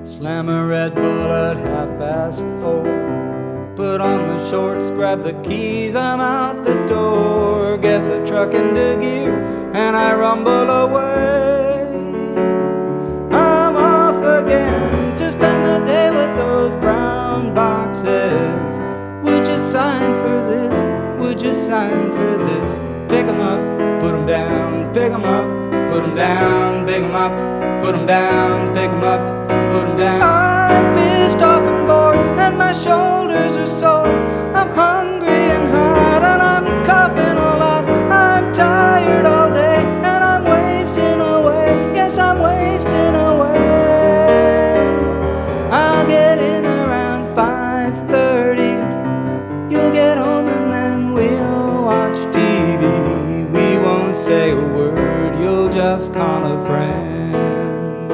Slam a Red Bull at 4:30. Put on the shorts, grab the keys, I'm out the door. Get the truck into gear and I rumble away. I'm off again to spend the day with those brown boxes. Would you sign for this? Would you sign for this? Pick 'em up, put 'em down, pick 'em up, put 'em down, pick 'em up, put 'em down, pick 'em up, put 'em down. I'm pissed off and bored and my shoulders are sore. I'm hungry and hot and I'm coughing a lot. I'm tired all day and I'm wasting away. Yes, I'm wasting away. I'll get in around 5:30. You'll get home and then we'll watch TV. We won't say a word, you'll just call a friend.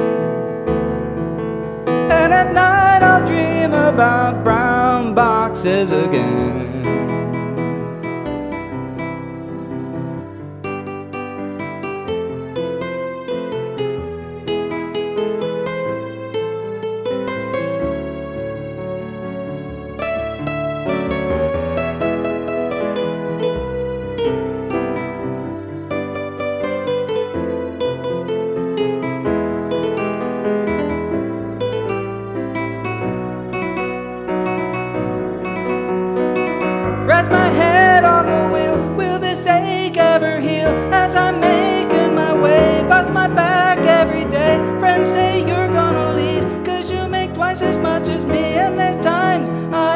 And at night I'll dream about brown boxes again. Rest my head on the wheel, will this ache ever heal? As I'm making my way, bust my back every day. Friends say you're gonna leave, 'cause you make twice as much as me. And there's times I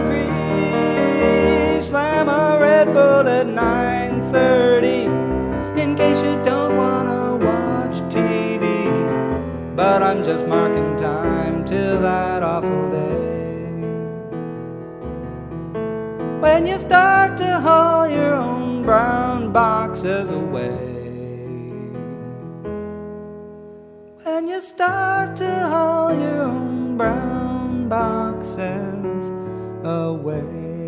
agree. Slam a Red Bull at 9:30, in case you don't wanna watch TV. But I'm just marking time till that awful day when you start to haul your own brown boxes away. When you start to haul your own brown boxes away.